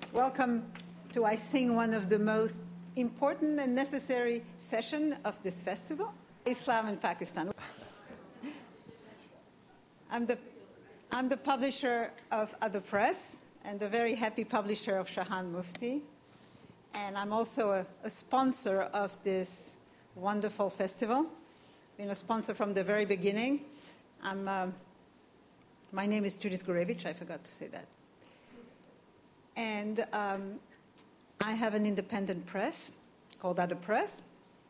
Welcome to, I think, one of the most important and necessary sessions of this festival, Islam in Pakistan. I'm the publisher of Other Press and a very happy publisher of Shahan Mufti. And I'm also a sponsor of this wonderful festival. Been a sponsor from the very beginning. My name is Judith Gurevich. I forgot to say that. And I have an independent press called Other Press.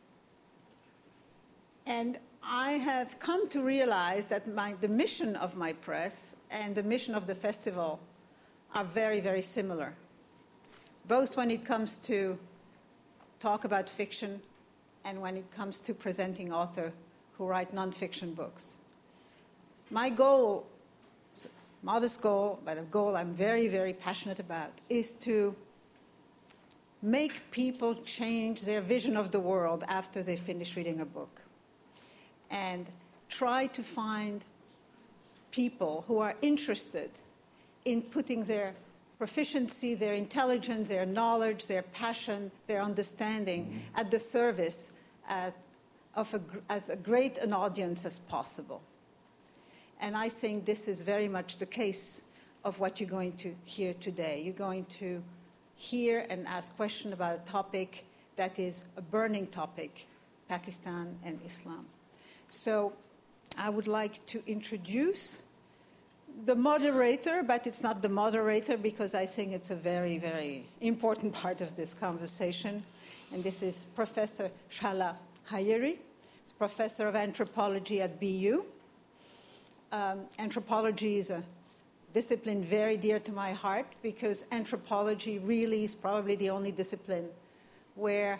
And I have come to realize that the mission of my press and the mission of the festival are very, very similar, both when it comes to talk about fiction and when it comes to presenting authors who write nonfiction books. My goal, modest goal, but a goal I'm very, very passionate about, is to make people change their vision of the world after they finish reading a book, and try to find people who are interested in putting their proficiency, their intelligence, their knowledge, their passion, their understanding at the service of as great an audience as possible. And I think this is very much the case of what you're going to hear today. You're going to hear and ask questions about a topic that is a burning topic, Pakistan and Islam. So I would like to introduce the moderator, but it's not the moderator because I think it's a very, very important part of this conversation. And this is Professor Shahla Hayeri, professor of anthropology at BU. Anthropology is a discipline very dear to my heart because anthropology really is probably the only discipline where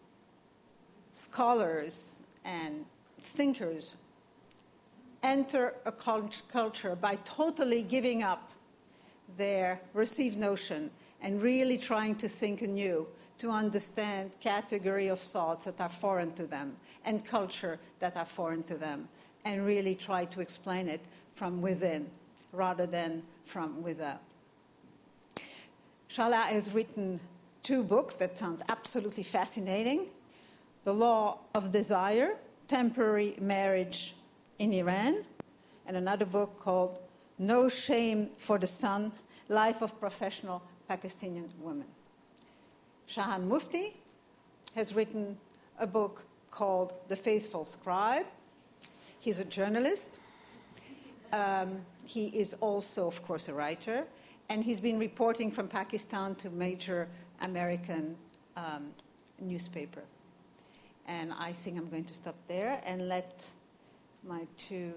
scholars and thinkers enter a culture by totally giving up their received notion and really trying to think anew, to understand category of thoughts that are foreign to them and culture that are foreign to them, and really try to explain it from within rather than from without. Shahla has written 2 books that sound absolutely fascinating: The Law of Desire, Temporary Marriage in Iran, and another book called No Shame for the Sun, Life of Professional Pakistani Women. Shahan Mufti has written a book called The Faithful Scribe. He's a journalist. He is also, of course, a writer, and he's been reporting from Pakistan to major American newspaper. And I think I'm going to stop there and let my 2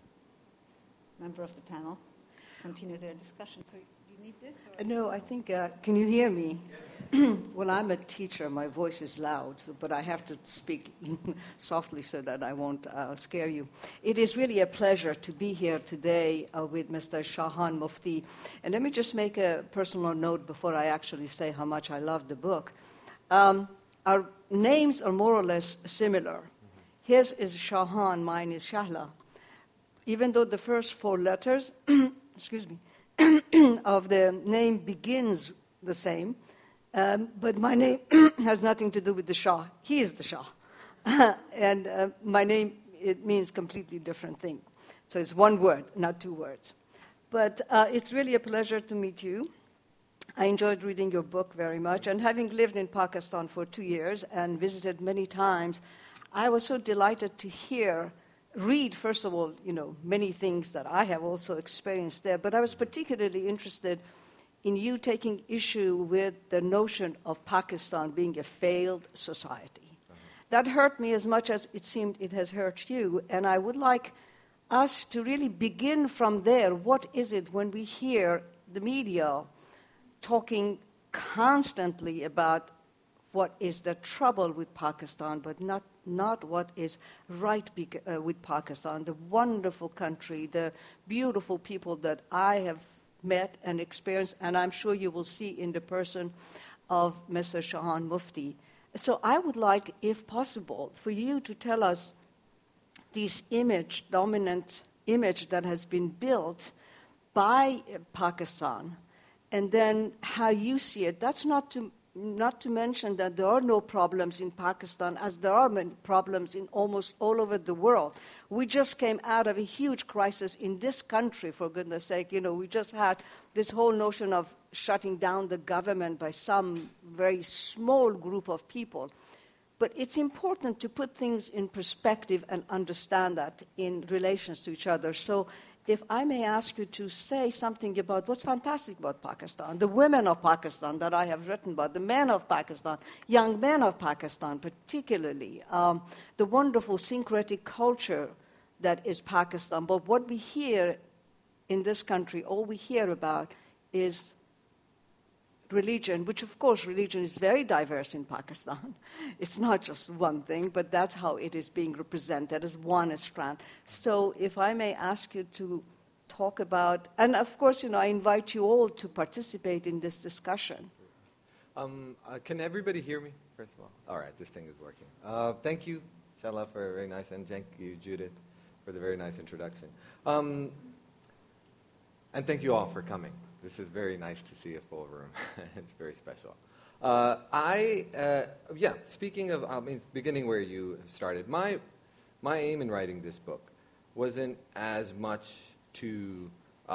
members of the panel continue their discussion. So you need this? Or? No, I think, can you hear me? Well, I'm a teacher. My voice is loud, but I have to speak softly so that I won't scare you. It is really a pleasure to be here today with Mr. Shahan Mufti. And let me just make a personal note before I actually say how much I love the book. Our names are more or less similar. His is Shahan, mine is Shahla. Even though the first 4 letters excuse me, of the name begins the same, but my name has nothing to do with the Shah. He is the Shah. And my name, it means completely different thing. So it's 1 word, not 2 words. But it's really a pleasure to meet you. I enjoyed reading your book very much. And having lived in Pakistan for 2 years and visited many times, I was so delighted to read, first of all, many things that I have also experienced there. But I was particularly interested in you taking issue with the notion of Pakistan being a failed society. That hurt me as much as it seemed it has hurt you. And I would like us to really begin from there. What is it when we hear the media talking constantly about what is the trouble with Pakistan, but not what is right with Pakistan, the wonderful country, the beautiful people that I have met and experienced, and I'm sure you will see in the person of Mr. Shahan Mufti. So I would like, if possible, for you to tell us this dominant image that has been built by Pakistan and then how you see it. That's not to mention that there are no problems in Pakistan, as there are many problems in almost all over the world. We just came out of a huge crisis in this country, for goodness sake. We just had this whole notion of shutting down the government by some very small group of people. But it's important to put things in perspective and understand that in relations to each other. So if I may ask you to say something about what's fantastic about Pakistan, the women of Pakistan that I have written about, the men of Pakistan, young men of Pakistan particularly, the wonderful syncretic culture that is Pakistan. But what we hear in this country, all we hear about is religion, which of course religion is very diverse in Pakistan. It's not just one thing, but that's how it is being represented as one strand. So if I may ask you to talk about, and of course, I invite you all to participate in this discussion. Can everybody hear me, first of all? All right, this thing is working. Thank you, Shala, for a very nice, and thank you, Judith, for the very nice introduction. And thank you all for coming. This is very nice to see a full room. It's very special. Speaking of, beginning where you started, my aim in writing this book wasn't as much to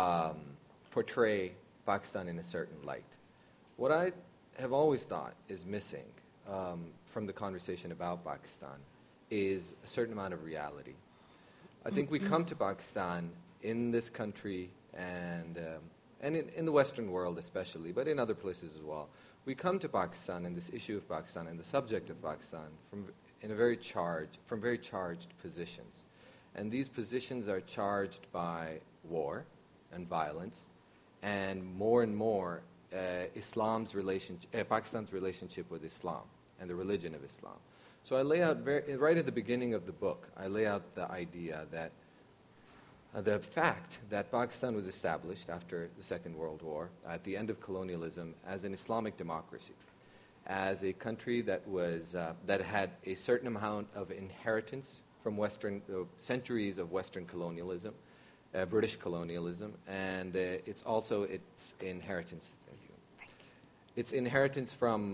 portray Pakistan in a certain light. What I have always thought is missing from the conversation about Pakistan is a certain amount of reality. I think we come to Pakistan in this country and in the Western world especially, but in other places as well. We come to Pakistan and this issue of Pakistan and the subject of Pakistan from very charged positions. And these positions are charged by war and violence and more Pakistan's relationship with Islam and the religion of Islam. So I lay out, right at the beginning of the book, I lay out the idea that the fact that Pakistan was established after the Second World War, at the end of colonialism, as an Islamic democracy, as a country that had a certain amount of inheritance from centuries of Western colonialism, British colonialism, and it's also its inheritance. Its inheritance from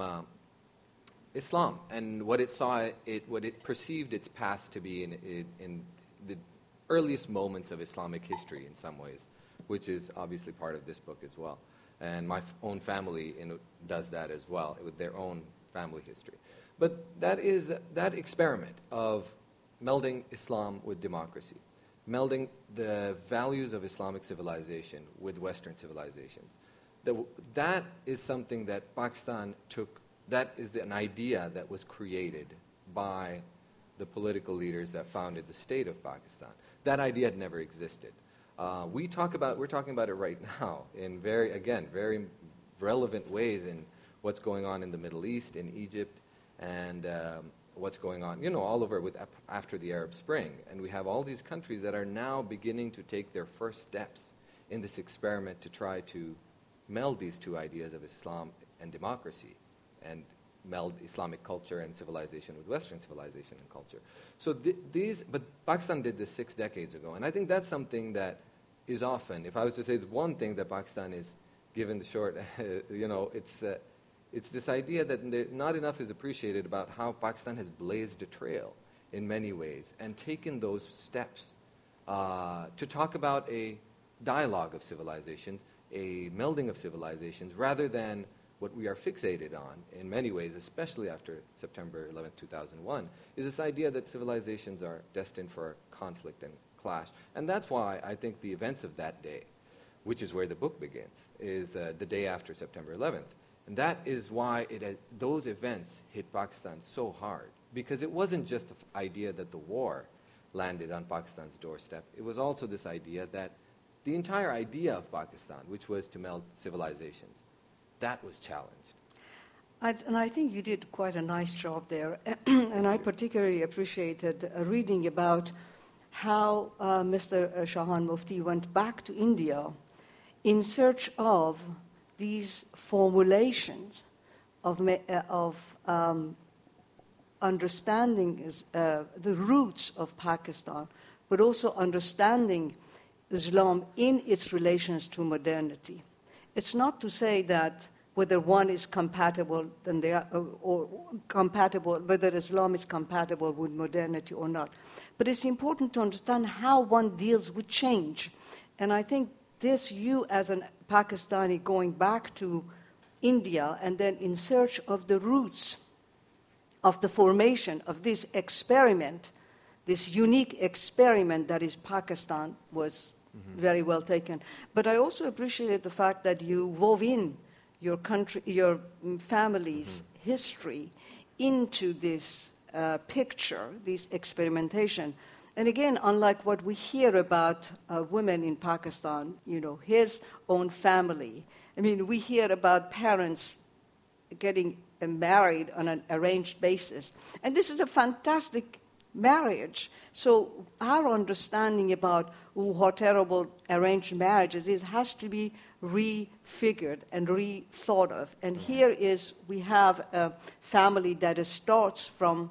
Islam and what it perceived its past to be in the earliest moments of Islamic history in some ways, which is obviously part of this book as well. And my own family does that as well, with their own family history. But that experiment of melding Islam with democracy, melding the values of Islamic civilization with Western civilizations, that is something that Pakistan took, that is an idea that was created by the political leaders that founded the state of Pakistan. That idea had never existed. We're talking about it right now in very relevant ways in what's going on in the Middle East, in Egypt, and what's going on, all over after the Arab Spring. And we have all these countries that are now beginning to take their first steps in this experiment to try to meld these two ideas of Islam and democracy, and meld Islamic culture and civilization with Western civilization and culture. So but Pakistan did this 6 decades ago, and I think that's something that is often, if I was to say the one thing that Pakistan is given the short, it's this idea that not enough is appreciated about how Pakistan has blazed a trail in many ways and taken those steps to talk about a dialogue of civilizations, a melding of civilizations, rather than what we are fixated on in many ways, especially after September 11, 2001, is this idea that civilizations are destined for conflict and clash. And that's why I think the events of that day, which is where the book begins, is the day after September 11th. And that is why those events hit Pakistan so hard, because it wasn't just the idea that the war landed on Pakistan's doorstep. It was also this idea that the entire idea of Pakistan, which was to meld civilizations, that was challenged. And I think you did quite a nice job there. And I particularly appreciated reading about how Mr. Shahan Mufti went back to India in search of these formulations of understanding the roots of Pakistan, but also understanding Islam in its relations to modernity. It's not to say that whether one is compatible than they are, or compatible, whether Islam is compatible with modernity or not. But it's important to understand how one deals with change. And I think this, you as a Pakistani going back to India and then in search of the roots of the formation of this experiment, this unique experiment that is Pakistan, was very well taken. But I also appreciated the fact that you wove in your country, your family's history into this picture, this experimentation. And again, unlike what we hear about women in Pakistan, his own family. I mean, we hear about parents getting married on an arranged basis. And this is a fantastic marriage. So our understanding about what terrible arranged marriages is has to be refigured and rethought of. And here is, we have a family that starts from,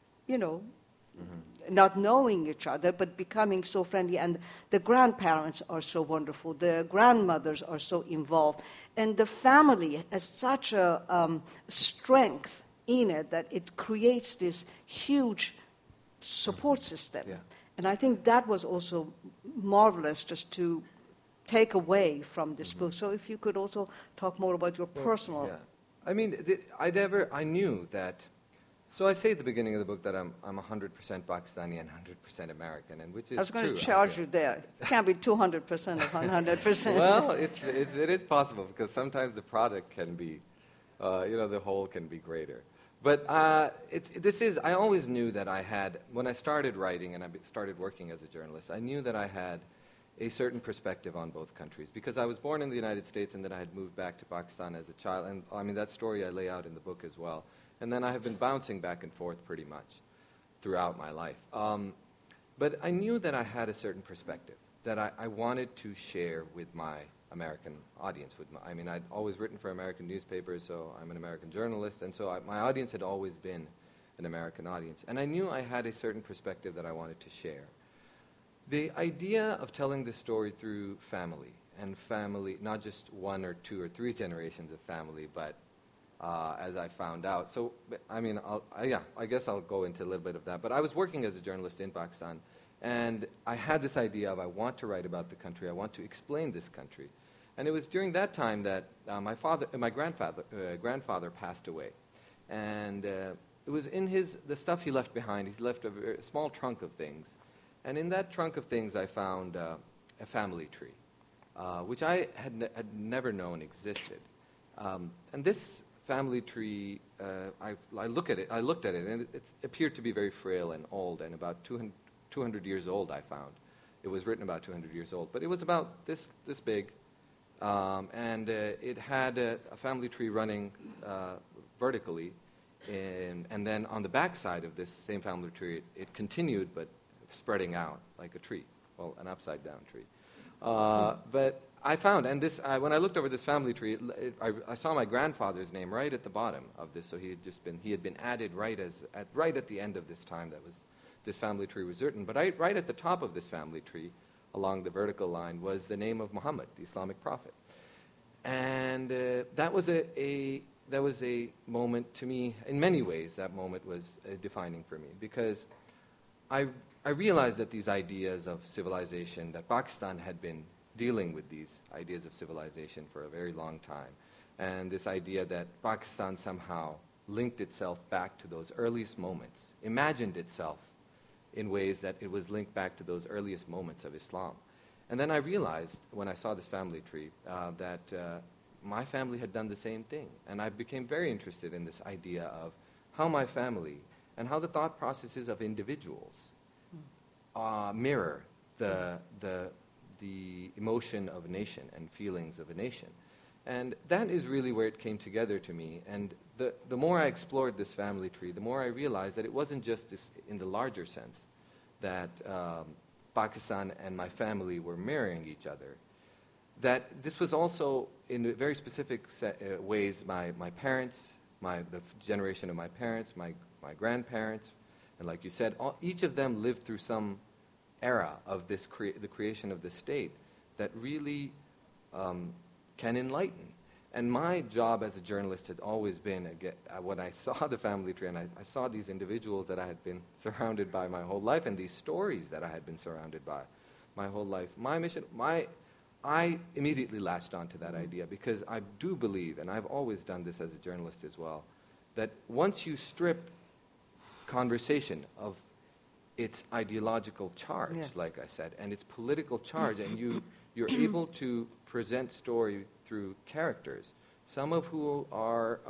not knowing each other, but becoming so friendly. And the grandparents are so wonderful. The grandmothers are so involved. And the family has such a strength in it that it creates this huge support system. Yeah. And I think that was also marvelous just to take away from this book. So if you could also talk more about your personal... Yeah. I mean, I knew that... So I say at the beginning of the book that I'm 100% Pakistani and 100% American, and which is true. I was going to charge you there. It can't be 200% or 100%. Well, it is possible, because sometimes the product can be, the whole can be greater. But I always knew that I had, when I started writing and I started working as a journalist, I knew that I had a certain perspective on both countries, because I was born in the United States and then I had moved back to Pakistan as a child. And I mean, that story I lay out in the book as well. And then I have been bouncing back and forth pretty much throughout my life. But I knew that I had a certain perspective that I wanted to share with my American audience. I'd always written for American newspapers, so I'm an American journalist, and so my audience had always been an American audience. And I knew I had a certain perspective that I wanted to share. The idea of telling the story through family, and family, not just 1 or 2 or 3 generations of family, but as I found out. So, I guess I'll go into a little bit of that. But I was working as a journalist in Pakistan, and I had this idea of, I want to write about the country, I want to explain this country. And it was during that time that my grandfather passed away. And it was in the stuff he left behind. He left a very small trunk of things. And in that trunk of things, I found a family tree, which I had never known existed. And this family tree, I looked at it, and it appeared to be very frail and old, and about 200 years old, I found. It was written about 200 years old, but it was about this big, and it had a family tree running vertically, and then on the back side of this same family tree, it continued, but spreading out like a tree, well, an upside-down tree. But I found, and this, when I looked over this family tree, I saw my grandfather's name right at the bottom of this. So he had been added right at the end of this time that this family tree was written. But right at the top of this family tree, along the vertical line, was the name of Muhammad, the Islamic prophet. And that was a moment to me. In many ways, that moment was defining for me, because I realized that these ideas of civilization, that Pakistan had been dealing with these ideas of civilization for a very long time. And this idea that Pakistan somehow linked itself back to those earliest moments, imagined itself in ways that it was linked back to those earliest moments of Islam. And then I realized, when I saw this family tree, that my family had done the same thing. And I became very interested in this idea of how my family and how the thought processes of individuals mirror the emotion of a nation and feelings of a nation. And that is really where it came together to me. And the more I explored this family tree, the more I realized that it wasn't just this, in the larger sense, that Pakistan and my family were mirroring each other, that this was also, in very specific ways, my parents, the generation of my parents, my grandparents, and like you said, each of them lived through some era of this the creation of the state that really can enlighten. And my job as a journalist had always been, when I saw the family tree and I saw these individuals that I had been surrounded by my whole life and these stories that I had been surrounded by my whole life, my mission, I immediately latched onto that idea, because I do believe, and I've always done this as a journalist as well, that once you strip conversation of its ideological charge, like I said, and its political charge, and you're able to present story through characters, some of who are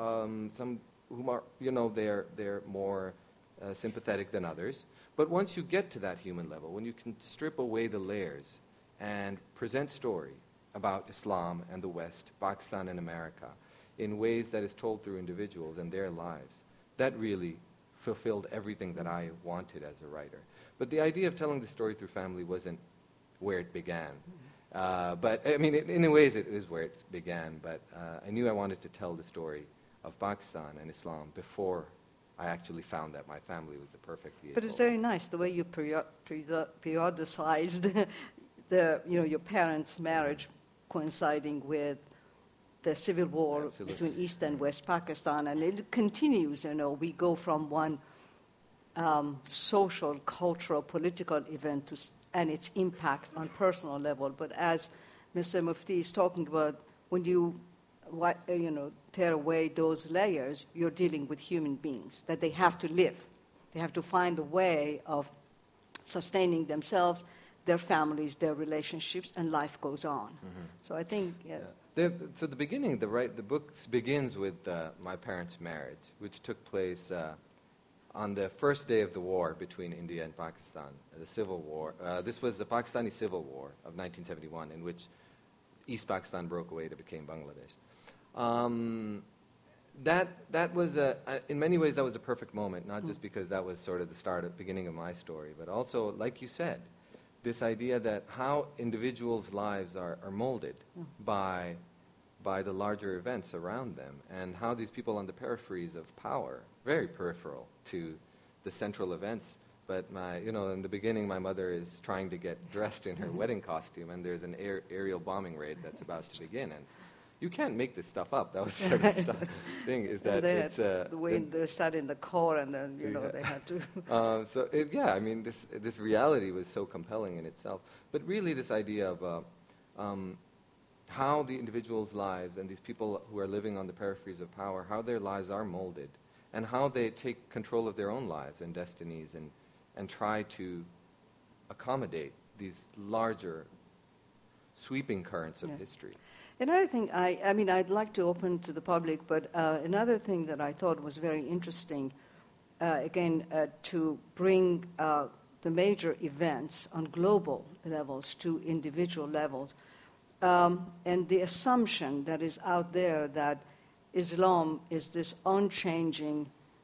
they're more sympathetic than others. But once you get to that human level, when you can strip away the layers and present story about Islam and the West, Pakistan and America, in ways that is told through individuals and their lives, that really fulfilled everything that I wanted as a writer. But the idea of telling the story through family wasn't where it began. But, I mean, in ways it is where it began, but I knew I wanted to tell the story of Pakistan and Islam before I actually found that my family was the perfect vehicle. But it's very nice the way you periodicized your parents' marriage coinciding with the civil war between East and West Pakistan, and it continues. We go from one social, cultural, political event and its impact on personal level. But as Mr. Mufti is talking about, when you tear away those layers, you're dealing with human beings, that they have to live. They have to find a way of sustaining themselves, their families, their relationships, and life goes on. Mm-hmm. So I think... So the beginning, the book begins with my parents' marriage, which took place on the first day of the war between India and Pakistan, the civil war. This was the Pakistani Civil War of 1971, in which East Pakistan broke away to become Bangladesh. That was in many ways that was a perfect moment, not just because that was sort of the beginning of my story, but also, like you said, this idea that how individuals' lives are molded by the larger events around them, and how these people on the peripheries of power, very peripheral to the central events. But in the beginning, my mother is trying to get dressed in her wedding costume, and there's an aerial bombing raid that's about to begin, and you can't make this stuff up. That was sort of the thing, is that it's... the way they sat in the car, and then, they had to... this reality was so compelling in itself. But really this idea of how the individual's lives and these people who are living on the peripheries of power, how their lives are molded, and how they take control of their own lives and destinies and try to accommodate these larger, sweeping currents of history. Another thing, I'd like to open to the public, but another thing that I thought was very interesting, to bring the major events on global levels to individual levels, and the assumption that is out there that Islam is this unchanging,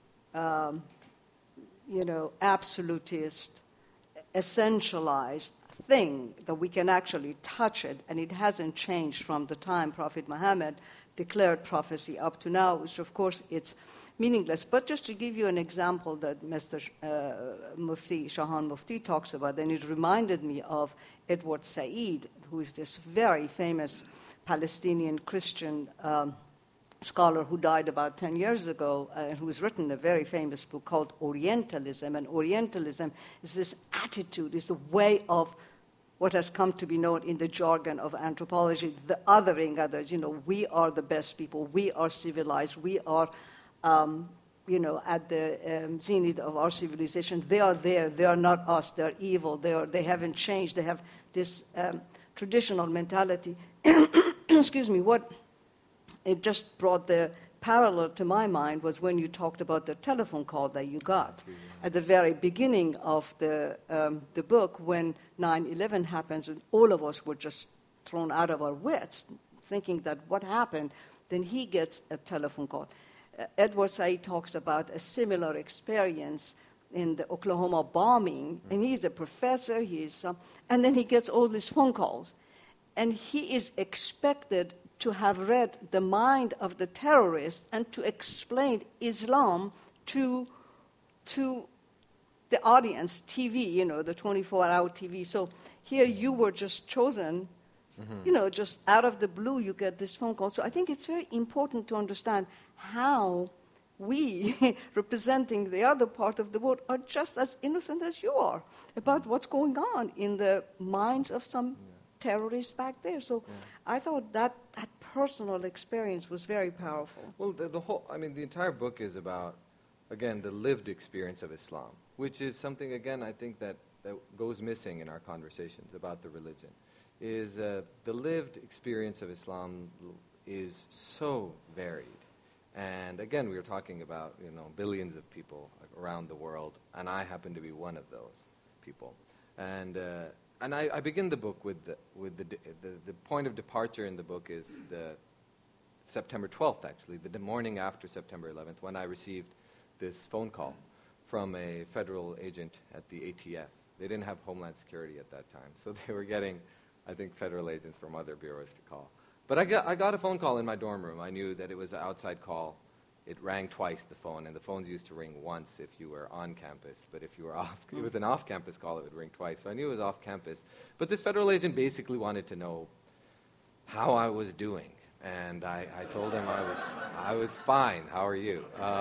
absolutist, essentialized thing, that we can actually touch it, and it hasn't changed from the time Prophet Muhammad declared prophecy up to now, which of course it's meaningless. But just to give you an example that Mr. Shahan Mufti talks about, and it reminded me of Edward Said, who is this very famous Palestinian Christian scholar who died about 10 years ago, who's written a very famous book called Orientalism. And Orientalism is this attitude, is the way of what has come to be known in the jargon of anthropology, the othering others. We are the best people, we are civilized, we are, at the zenith of our civilization. They are there, they are not us, they're evil, they haven't changed, they have this traditional mentality. Excuse me, what it just brought the parallel to my mind was when you talked about the telephone call that you got at the very beginning of the book, when 9/11 happens, and all of us were just thrown out of our wits, thinking that what happened. Then he gets a telephone call. Edward Said talks about a similar experience in the Oklahoma bombing, and he's a professor, and then he gets all these phone calls. And he is expected to have read the mind of the terrorist and to explain Islam to the audience, TV, the 24-hour TV. So here you were just chosen Just out of the blue, you get this phone call. So I think it's very important to understand how we, representing the other part of the world, are just as innocent as you are about what's going on in the minds of some terrorists back there. So I thought that personal experience was very powerful. Well, the entire book is about, again, the lived experience of Islam, which is something, again, I think that goes missing in our conversations about the religion, is the lived experience of Islam is so varied. And again, we were talking about, billions of people around the world, and I happen to be one of those people. And I begin the book with the point of departure in the book is the September 12th, actually, the morning after September 11th, when I received this phone call from a federal agent at the ATF. They didn't have Homeland Security at that time, so they were getting, I think, federal agents from other bureaus to call. But I got a phone call in my dorm room. I knew that it was an outside call. It rang twice, the phone, and the phones used to ring once if you were on campus. But if you were off, it was an off-campus call, it would ring twice. So I knew it was off campus. But this federal agent basically wanted to know how I was doing. And I told him I was fine. How are you?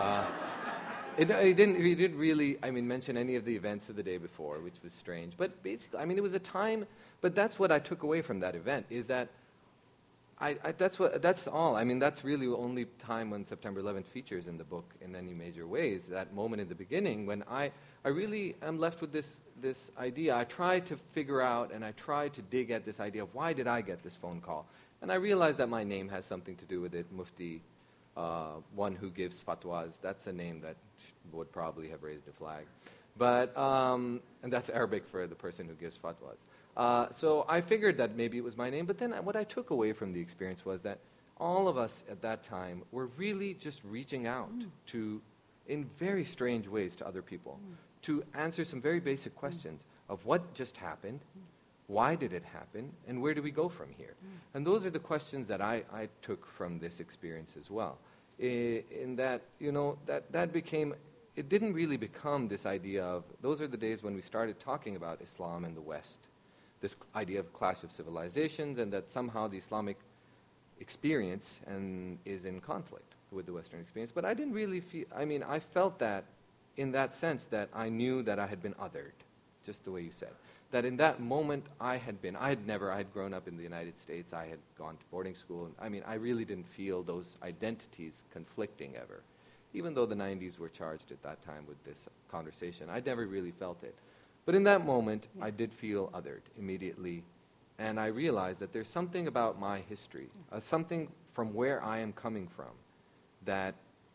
He didn't really, mention any of the events of the day before, which was strange. But basically, it was a time, but that's what I took away from that event, is that that's all. That's really the only time when September 11th features in the book in any major ways, that moment in the beginning when I really am left with this idea. I try to figure out and I try to dig at this idea of why did I get this phone call? And I realized that my name has something to do with it, Mufti, one who gives fatwas. That's a name that would probably have raised a flag. But, and that's Arabic for the person who gives fatwas. So I figured that maybe it was my name, but then what I took away from the experience was that all of us at that time were really just reaching out in very strange ways to other people, to answer some very basic questions of what just happened, why did it happen, and where do we go from here? And those are the questions that I took from this experience as well. In that, that became, it didn't really become this idea of, those are the days when we started talking about Islam and the West. This idea of clash of civilizations, and that somehow the Islamic experience is in conflict with the Western experience. But I didn't really feel, I felt that in that sense that I knew that I had been othered, just the way you said. That in that moment I had grown up in the United States, I had gone to boarding school. I really didn't feel those identities conflicting ever. Even though the 90s were charged at that time with this conversation, I never really felt it. But in that moment, I did feel othered immediately, and I realized that there's something about my history, something from where I am coming from, that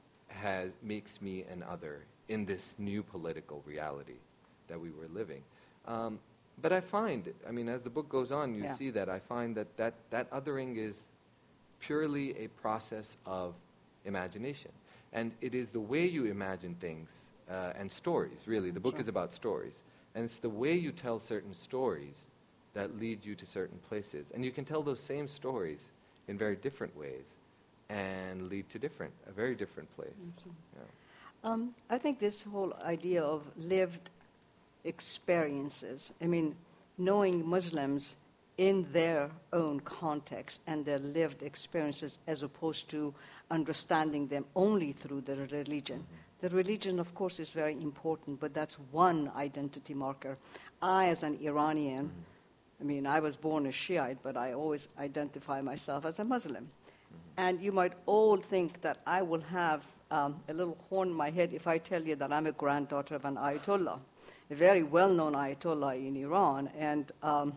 makes me an other in this new political reality that we were living. But I find, as the book goes on, you see that I find that othering is purely a process of imagination, and it is the way you imagine things and stories. Really, the book is about stories. And it's the way you tell certain stories that lead you to certain places. And you can tell those same stories in very different ways and lead to a very different place. Yeah. I think this whole idea of lived experiences, knowing Muslims in their own context and their lived experiences as opposed to understanding them only through their religion. The religion, of course, is very important, but that's one identity marker. I, as an Iranian, I was born a Shiite, but I always identify myself as a Muslim. And you might all think that I will have a little horn in my head if I tell you that I'm a granddaughter of an Ayatollah, a very well-known Ayatollah in Iran. And I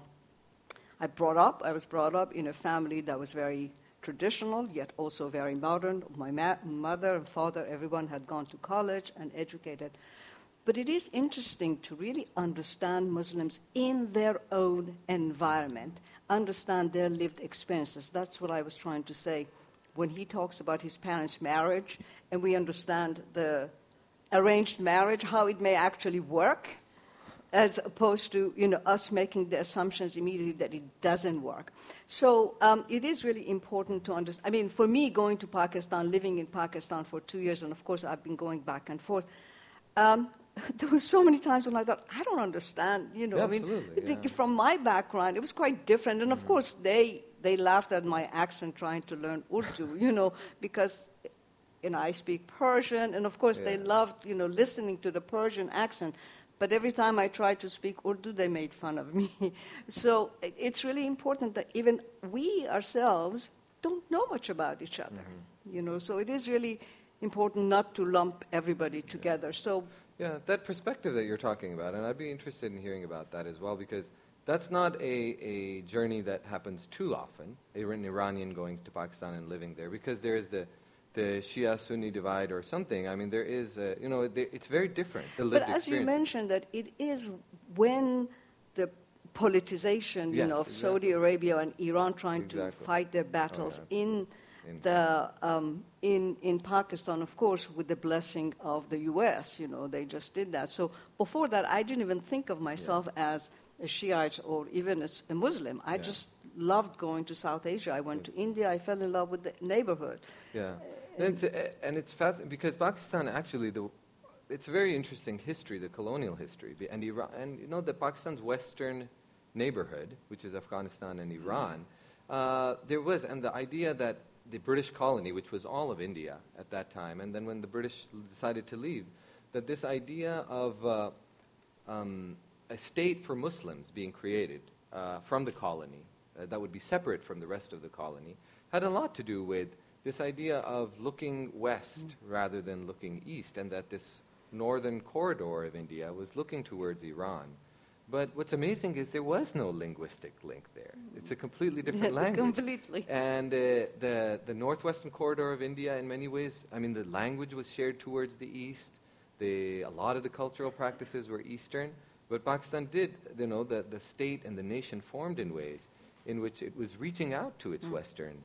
was brought up in a family that was very traditional, yet also very modern. My mother and father, everyone had gone to college and educated. But it is interesting to really understand Muslims in their own environment, understand their lived experiences. That's what I was trying to say when he talks about his parents' marriage, and we understand the arranged marriage, how it may actually work, as opposed to us making the assumptions immediately that it doesn't work. So it is really important to understand. For me, going to Pakistan, living in Pakistan for 2 years, and of course I've been going back and forth, there were so many times when I thought, I don't understand, you know. Yeah, I mean, absolutely, yeah. from my background, it was quite different. And of course, they laughed at my accent trying to learn Urdu, you know, because, you know, I speak Persian, and of course they loved, you know, listening to the Persian accent. But every time I tried to speak Urdu, they made fun of me. So it's really important that even we ourselves don't know much about each other, you know. So it is really important not to lump everybody together. So Yeah, that perspective that you're talking about, and I'd be interested in hearing about that as well, because that's not a journey that happens too often, an Iranian going to Pakistan and living there, because there's the Shia-Sunni divide or something. I mean, there is, you know, it's very different, the lived But as you mentioned, that it is when the politicization, you know, of Saudi Arabia and Iran trying to fight their battles in Pakistan, of course, with the blessing of the U.S., you know, they just did that. So before that, I didn't even think of myself as a Shiite or even as a Muslim. I just loved going to South Asia. I went to India. I fell in love with the neighborhood. Yeah, and it's fascinating because Pakistan actually, it's a very interesting history, the colonial history, and Iran, and you know that Pakistan's western neighborhood, which is Afghanistan and Iran, there was, and the idea that the British colony, which was all of India at that time, and then when the British decided to leave, that this idea of a state for Muslims being created from the colony that would be separate from the rest of the colony had a lot to do with this idea of looking west rather than looking east, and that this northern corridor of India was looking towards Iran. But what's amazing is there was no linguistic link there. It's a completely different language. Completely. And the northwestern corridor of India, in many ways, I mean, the language was shared towards the east. A lot of the cultural practices were Eastern. But Pakistan did, you know, the state and the nation formed in ways in which it was reaching out to its Western,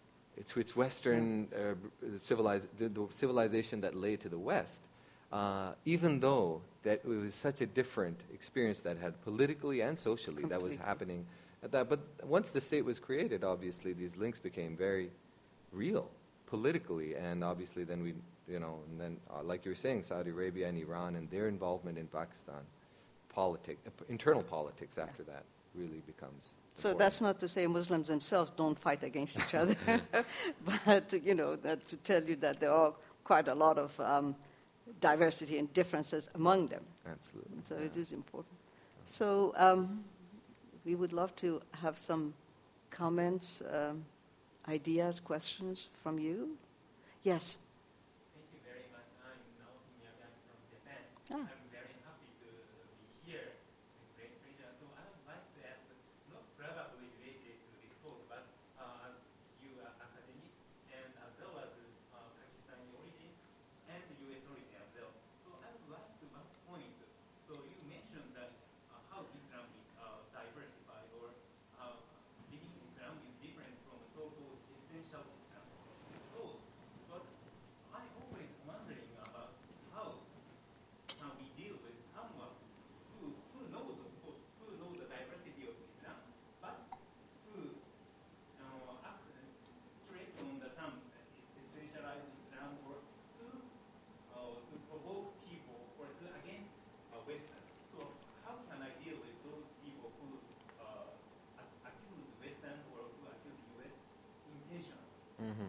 the civilization that lay to the West. Even though that it was such a different experience that had politically and socially that was happening at that. But once the state was created, obviously these links became very real politically, and obviously then we, you know, and then like you were saying, Saudi Arabia and Iran and their involvement in Pakistan, internal politics after that really becomes. So that's not to say Muslims themselves don't fight against each other, but you know, that to tell you that there are quite a lot of diversity and differences among them. Absolutely. So it is important. So we would love to have some comments, ideas, questions from you. Yes. Thank you very much. I'm Naoki Miyagami from Japan. I'm very happy to be here with great pleasure. So I would like to ask, not probably related to this talk, but as you are academic and as well as Pakistani origin and U.S. origin as well. So I would like to one point. So you mentioned that how Islam is diversified, or living Islam is different from so-called essential Islam. So, but I always wondering about how can we deal with someone who knows, of course, who knows the diversity of Islam, but who stress on the some essentialized Islam, or to provoke people or to against Western. So how can I deal with those people who accuse Western or who accuse U.S. intentionally? Mm-hmm.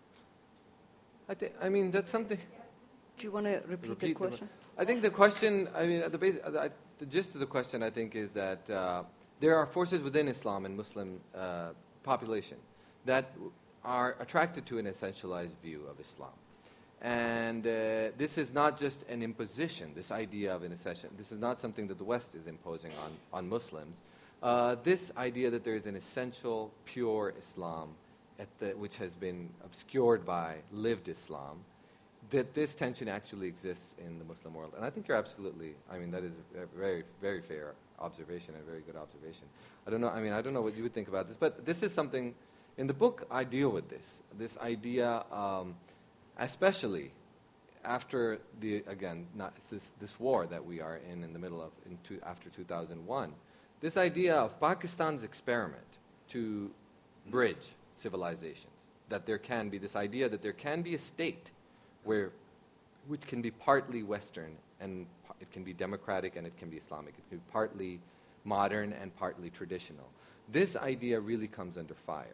I mean, that's something. Do you want to repeat the question? I think the question, I mean, the gist of the question, I think, is that there are forces within Islam and Muslim population that are attracted to an essentialized view of Islam. And this is not just an imposition, this idea of an essential. This is not something that the West is imposing on Muslims. This idea that there is an essential, pure Islam which has been obscured by lived Islam, that this tension actually exists in the Muslim world. And I think you're absolutely, I mean, that is a very, very fair observation, a very good observation. I don't know what you would think about this, but this is something, in the book I deal with this idea, especially after this war that we are in the middle of, after 2001, this idea of Pakistan's experiment to bridge civilizations, that there can be this idea that there can be a state where which can be partly Western, and it can be democratic and it can be Islamic. It can be partly modern and partly traditional. This idea really comes under fire.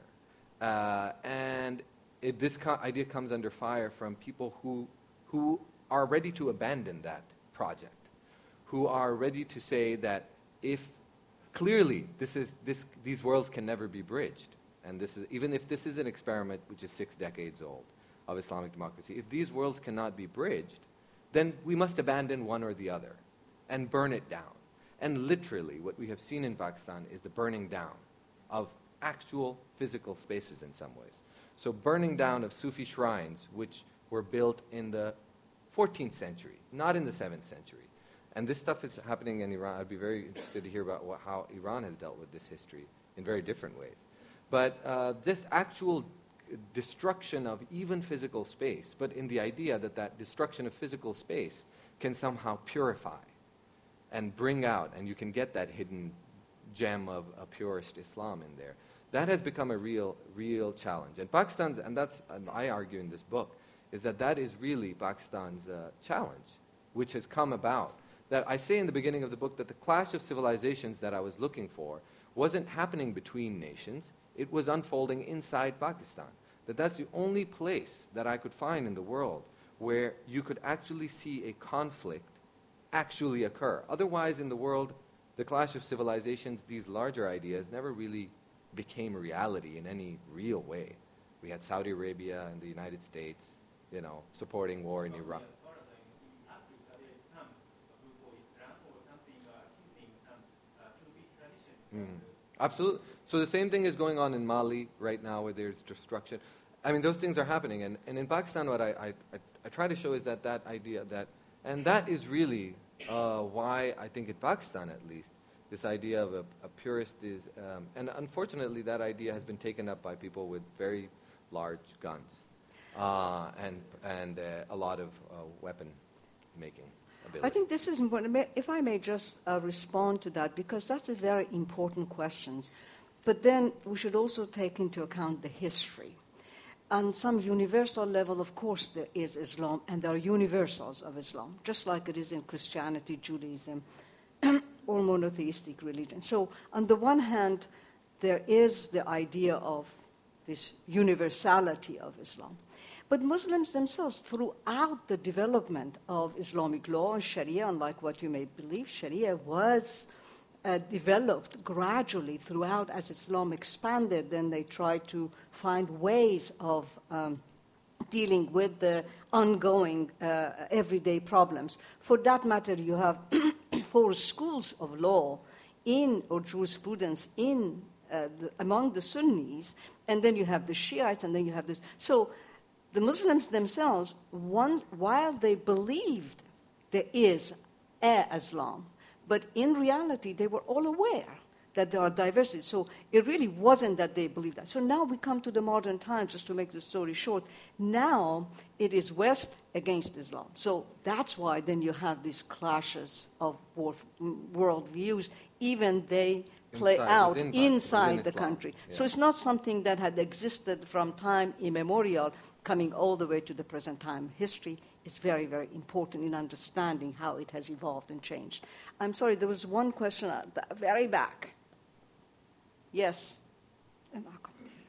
This idea comes under fire from people who are ready to abandon that project, who are ready to say that if clearly these worlds can never be bridged, and even if this is an experiment which is 6 decades old of Islamic democracy, if these worlds cannot be bridged, then we must abandon one or the other and burn it down. And literally, what we have seen in Pakistan is the burning down of actual physical spaces in some ways. So burning down of Sufi shrines, which were built in the 14th century, not in the 7th century. And this stuff is happening in Iran. I'd be very interested to hear about how Iran has dealt with this history in very different ways. But this actual destruction of even physical space, but in the idea that destruction of physical space can somehow purify and bring out, and you can get that hidden gem of a purist Islam in there. That has become a real challenge. And Pakistan's, and I argue in this book, is that is really Pakistan's challenge, which has come about. That I say in the beginning of the book that the clash of civilizations that I was looking for wasn't happening between nations, it was unfolding inside Pakistan. That's the only place that I could find in the world where you could actually see a conflict actually occur. Otherwise, in the world, the clash of civilizations, these larger ideas, never really became a reality in any real way. We had Saudi Arabia and the United States, supporting war in Iraq. Absolutely. So the same thing is going on in Mali right now, where there's destruction. I mean, those things are happening. And in Pakistan, what I try to show is that idea, and that is really why I think in Pakistan, at least, this idea of a purist is, and unfortunately that idea has been taken up by people with very large guns and a lot of weapon making ability. I think this is important. If I may just respond to that, because that's a very important question. But then we should also take into account the history. On some universal level, of course, there is Islam, and there are universals of Islam, just like it is in Christianity, Judaism, or monotheistic religion. So on the one hand, there is the idea of this universality of Islam. But Muslims themselves, throughout the development of Islamic law and Sharia, unlike what you may believe, Sharia was developed gradually throughout as Islam expanded. Then they tried to find ways of dealing with the ongoing everyday problems. For that matter, you have 4 schools of law or jurisprudence among the Sunnis, and then you have the Shiites, and then you have this. So the Muslims themselves, while they believed there is Islam, but in reality, they were all aware that there are diversities. So it really wasn't that they believed that. So now we come to the modern times, just to make the story short. Now it is West against Islam. So that's why then you have these clashes of worldviews, even they play out inside the country. Yeah. So it's not something that had existed from time immemorial, coming all the way to the present time. History is very, very important in understanding how it has evolved and changed. I'm sorry, there was one question at the very back. Yes. And I'll come to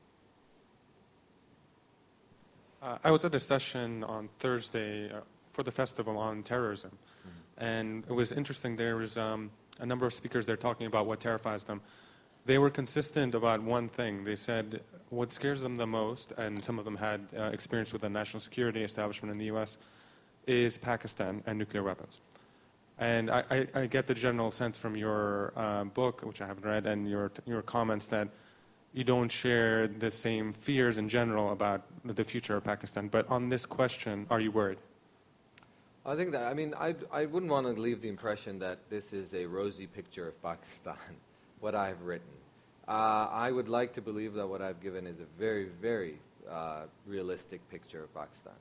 you. I was at a session on Thursday for the festival on terrorism. Mm-hmm. And it was interesting. There was a number of speakers there talking about what terrifies them. They were consistent about one thing. They said what scares them the most, and some of them had experience with the national security establishment in the U.S., is Pakistan and nuclear weapons. And I get the general sense from your book, which I haven't read, and your comments that you don't share the same fears in general about the future of Pakistan. But on this question, are you worried? I think that, I wouldn't want to leave the impression that this is a rosy picture of Pakistan, what I've written. I would like to believe that what I've given is a very, very realistic picture of Pakistan.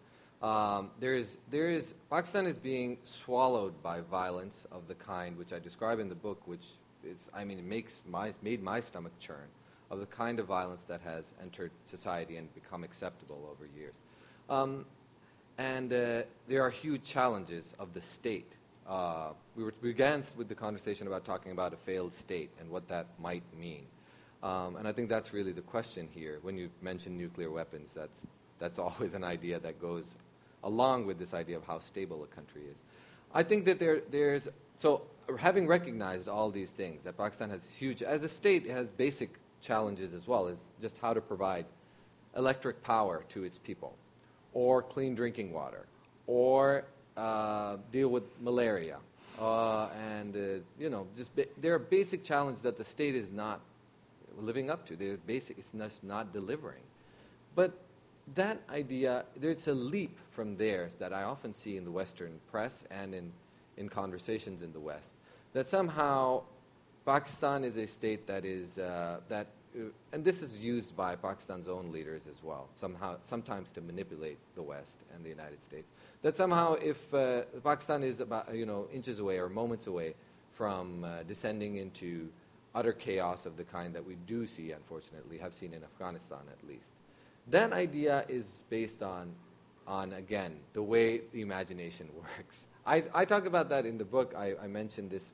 Pakistan is being swallowed by violence of the kind which I describe in the book, which is, it made my stomach churn, of the kind of violence that has entered society and become acceptable over years. And there are huge challenges of the state. We began with the conversation about talking about a failed state and what that might mean. And I think that's really the question here. When you mention nuclear weapons, that's always an idea that goes along with this idea of how stable a country is. I think that so having recognized all these things, that Pakistan has huge, as a state, it has basic challenges as well, is just how to provide electric power to its people, or clean drinking water, or deal with malaria, and there are basic challenges that the state is not living up to. It's just not delivering. But that idea, there's a leap from there that I often see in the Western press and in conversations in the West, that somehow Pakistan is a state that is and this is used by Pakistan's own leaders as well, sometimes to manipulate the West and the United States, that somehow if Pakistan is about inches away or moments away from descending into utter chaos of the kind that we do see, unfortunately, have seen in Afghanistan at least. That idea is based on again, the way the imagination works. I talk about that in the book. I mentioned this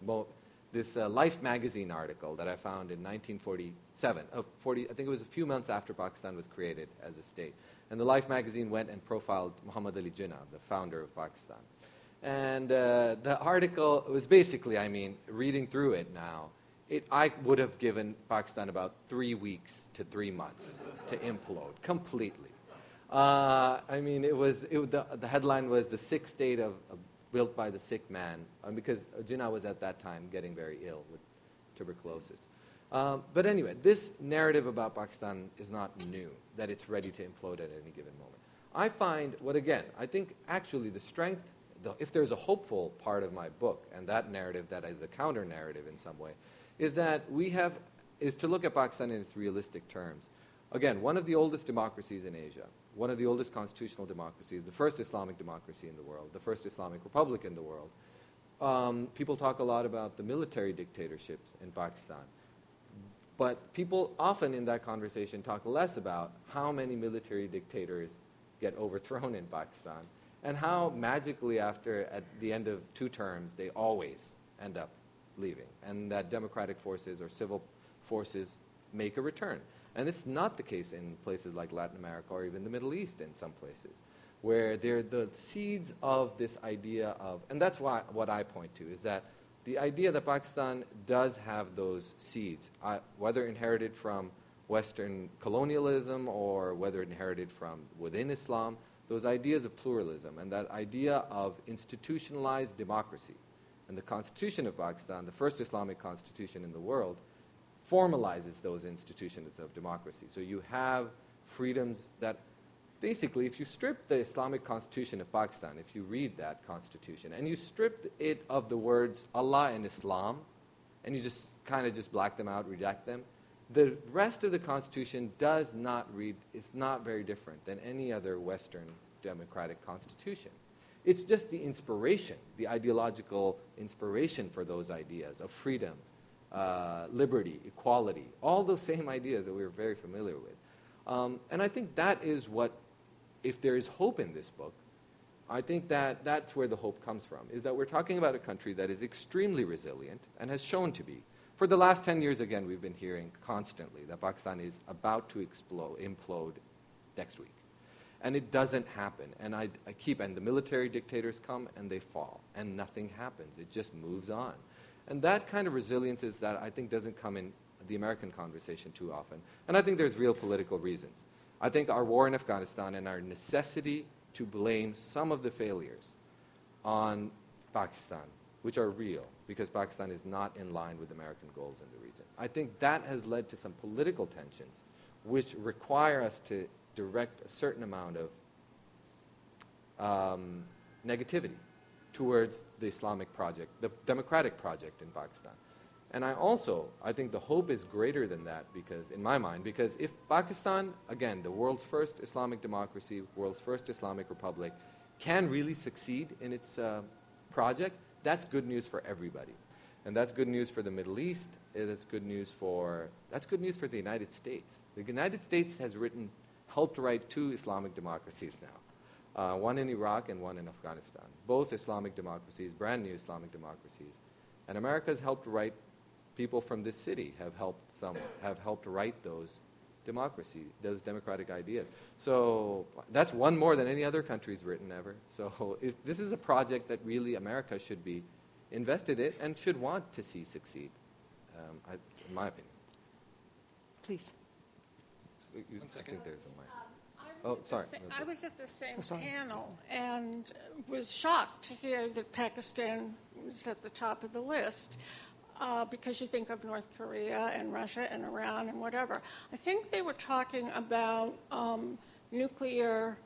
Life magazine article that I found in 1947. I think it was a few months after Pakistan was created as a state. And the Life magazine went and profiled Muhammad Ali Jinnah, the founder of Pakistan. And the article was basically, reading through it now, I would have given Pakistan about 3 weeks to 3 months to implode completely. The headline was "The Sick State Built by the Sick Man," because Jinnah was at that time getting very ill with tuberculosis. But anyway, this narrative about Pakistan is not new, that it's ready to implode at any given moment. I find I think actually the strength, if there's a hopeful part of my book, and that narrative that is a counter-narrative in some way, is that is to look at Pakistan in its realistic terms. Again, one of the oldest democracies in Asia, one of the oldest constitutional democracies, the first Islamic democracy in the world, the first Islamic republic in the world. People talk a lot about the military dictatorships in Pakistan. But people often in that conversation talk less about how many military dictators get overthrown in Pakistan and how magically at the end of 2 terms, they always end up leaving, and that democratic forces or civil forces make a return. And it's not the case in places like Latin America or even the Middle East in some places, where they're the seeds of this idea of, and that's what I point to, is that the idea that Pakistan does have those seeds, whether inherited from Western colonialism or whether inherited from within Islam, those ideas of pluralism and that idea of institutionalized democracy. And the Constitution of Pakistan, the first Islamic constitution in the world, formalizes those institutions of democracy. So you have freedoms that basically, if you strip the Islamic constitution of Pakistan, if you read that constitution, and you strip it of the words Allah and Islam, and you just kind of just black them out, reject them, the rest of the constitution does not read, it's not very different than any other Western democratic constitution. It's just the inspiration, the ideological inspiration for those ideas of freedom, liberty, equality, all those same ideas that we're very familiar with. And I think that is what, if there is hope in this book, I think that's where the hope comes from, is that we're talking about a country that is extremely resilient and has shown to be. For the last 10 years, again, we've been hearing constantly that Pakistan is about to implode next week. And it doesn't happen. And and the military dictators come and they fall, and nothing happens. It just moves on. And that kind of resilience is that I think doesn't come in the American conversation too often. And I think there's real political reasons. I think our war in Afghanistan and our necessity to blame some of the failures on Pakistan, which are real, because Pakistan is not in line with American goals in the region. I think that has led to some political tensions, which require us to direct a certain amount of negativity towards the Islamic project, the democratic project in Pakistan. And I think the hope is greater than that, because, in my mind, because if Pakistan, again, the world's first Islamic democracy, world's first Islamic republic, can really succeed in its project, that's good news for everybody. And that's good news for the Middle East, that's good news for the United States. The United States has helped write 2 Islamic democracies now. one in Iraq and one in Afghanistan. Both Islamic democracies, brand new Islamic democracies. And America has helped write, people from this city have helped write those democracy, those democratic ideas. So that's one more than any other country's written ever. So this is a project that really America should be invested in and should want to see succeed, in my opinion. Please. I think there's a mic. Oh, sorry. I was at the same panel and was shocked to hear that Pakistan was at the top of the list because you think of North Korea and Russia and Iran and whatever. I think they were talking about nuclear,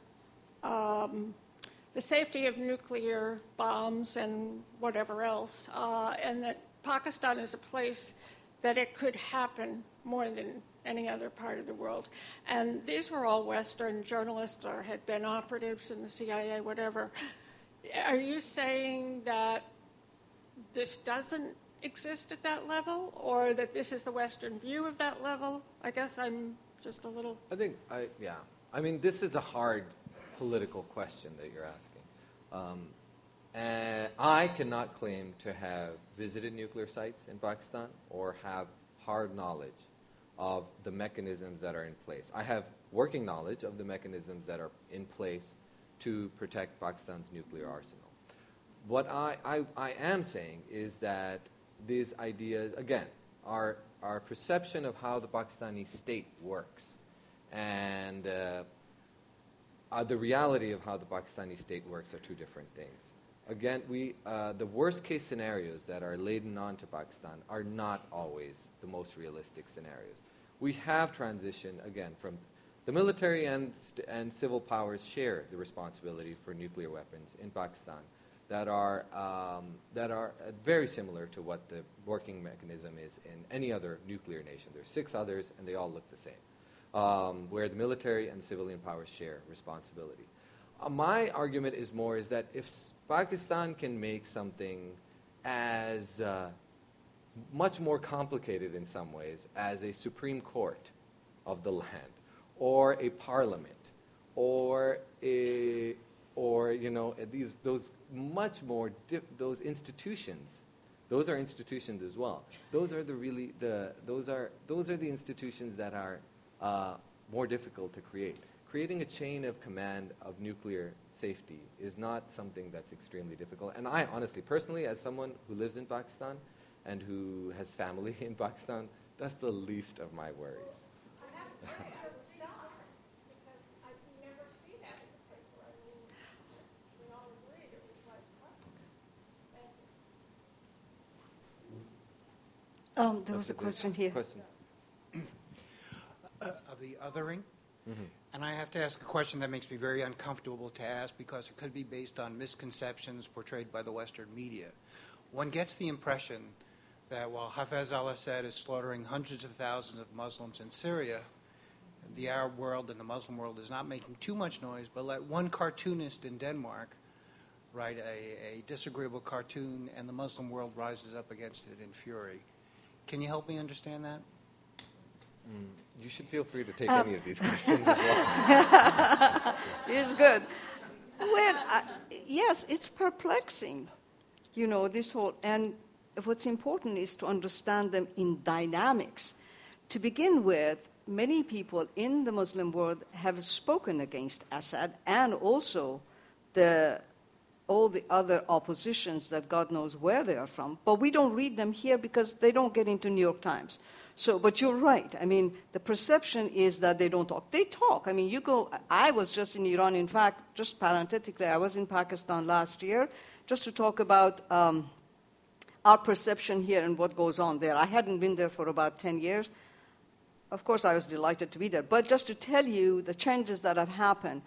the safety of nuclear bombs and whatever else, and that Pakistan is a place that it could happen more than any other part of the world. And these were all Western journalists or had been operatives in the CIA, whatever. Are you saying that this doesn't exist at that level, or that this is the Western view of that level? I guess I'm just a little... I mean, this is a hard political question that you're asking. And I cannot claim to have visited nuclear sites in Pakistan or have hard knowledge of the mechanisms that are in place. I have working knowledge of the mechanisms that are in place to protect Pakistan's nuclear arsenal. What I am saying is that these ideas, again, our perception of how the Pakistani state works and the reality of how the Pakistani state works are two different things. Again, the worst case scenarios that are laden onto Pakistan are not always the most realistic scenarios. We have transitioned, again, from the military and civil powers share the responsibility for nuclear weapons in Pakistan that are very similar to what the working mechanism is in any other nuclear nation. There's 6 others, and they all look the same, where the military and civilian powers share responsibility. My argument is that if Pakistan can make something as much more complicated in some ways as a Supreme Court of the land, or a parliament, or those much more those institutions, those are institutions as well. Those are the institutions that are more difficult to create. Creating a chain of command of nuclear safety is not something that's extremely difficult. And I honestly, personally, as someone who lives in Pakistan and who has family in Pakistan, that's the least of my worries. There was a question here. Of the othering. Mm-hmm. And I have to ask a question that makes me very uncomfortable to ask because it could be based on misconceptions portrayed by the Western media. One gets the impression that while Hafez al-Assad is slaughtering hundreds of thousands of Muslims in Syria, the Arab world and the Muslim world is not making too much noise, but let one cartoonist in Denmark write a disagreeable cartoon and the Muslim world rises up against it in fury. Can you help me understand that? You should feel free to take any of these questions as well. It's good. Well, yes, it's perplexing, this whole, and what's important is to understand them in dynamics. To begin with, many people in the Muslim world have spoken against Assad and also all the other oppositions that God knows where they are from, but we don't read them here because they don't get into New York Times. So, but you're right. I mean, the perception is that they don't talk. They talk. I mean, I was just in Iran. In fact, just parenthetically, I was in Pakistan last year just to talk about our perception here and what goes on there. I hadn't been there for about 10 years. Of course, I was delighted to be there. But just to tell you the changes that have happened,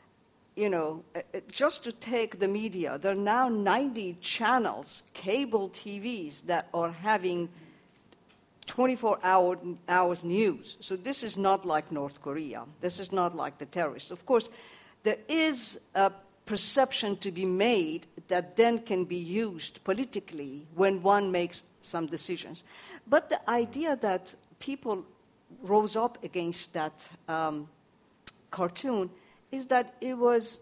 just to take the media, there are now 90 channels, cable TVs, that are having 24 hours news. So this is not like North Korea. This is not like the terrorists. Of course, there is a perception to be made that then can be used politically when one makes some decisions. But the idea that people rose up against that cartoon is that it was,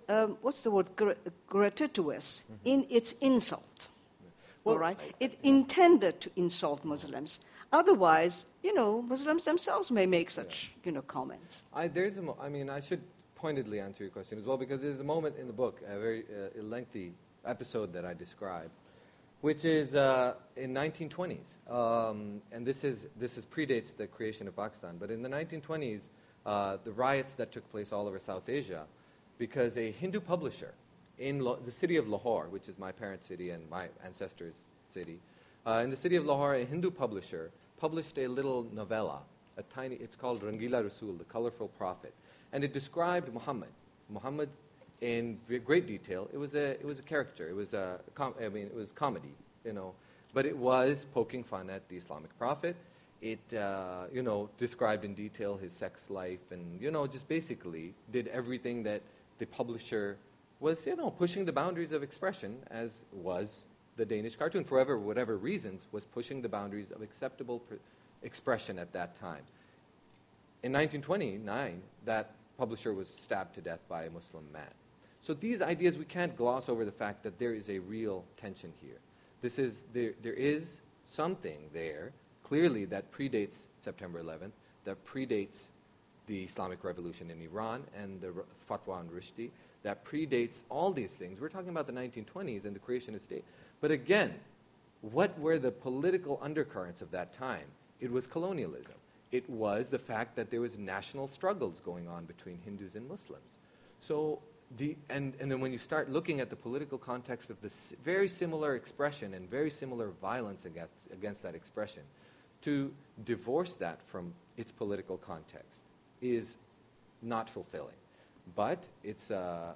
gratuitous in its insult. Well, all right? It intended to insult Muslims. Otherwise, Muslims themselves may make such, comments. I should pointedly answer your question as well, because there's a moment in the book, a very lengthy episode that I describe, which is in 1920s, and this predates the creation of Pakistan. But in the 1920s, the riots that took place all over South Asia, because a Hindu publisher in the city of Lahore, which is my parents' city and my ancestors' city, in the city of Lahore, a Hindu publisher published a little novella, it's called Rangila Rasul, the Colorful Prophet, and it described Muhammad in great detail. It was a caricature. It was it was comedy, but it was poking fun at the Islamic prophet. It described in detail his sex life, and just basically did everything that the publisher was pushing the boundaries of expression, as was the Danish cartoon, for whatever reasons, was pushing the boundaries of acceptable expression at that time. In 1929, that publisher was stabbed to death by a Muslim man. So these ideas, we can't gloss over the fact that there is a real tension here. There is something there, clearly, that predates September 11th, that predates the Islamic Revolution in Iran and the Fatwa on Rushdie, that predates all these things. We're talking about the 1920s and the creation of state. But again, what were the political undercurrents of that time? It was colonialism. It was the fact that there was national struggles going on between Hindus and Muslims. So and then when you start looking at the political context of this very similar expression and very similar violence against that expression, to divorce that from its political context is not fulfilling. But it's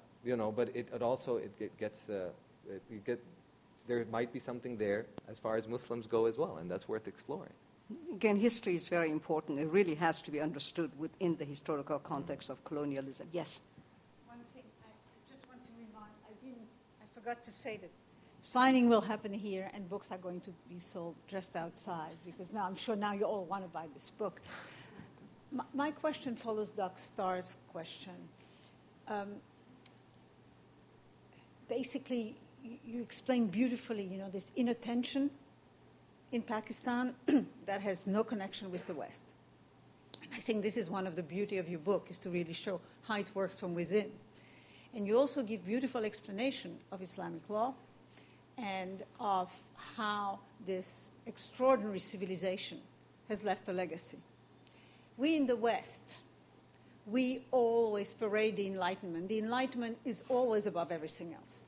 there might be something there as far as Muslims go as well, and that's worth exploring. Again, history is very important. It really has to be understood within the historical context of colonialism. Yes? One thing I just want to remind, I forgot to say that signing will happen here and books are going to be sold just outside, because now I'm sure now you all want to buy this book. My question follows Doug Starr's question. Basically, you explain beautifully, this inner tension in Pakistan that has no connection with the West. And I think this is one of the beauty of your book, is to really show how it works from within. And you also give beautiful explanation of Islamic law and of how this extraordinary civilization has left a legacy. We in the West, we always parade the Enlightenment. The Enlightenment is always above everything else.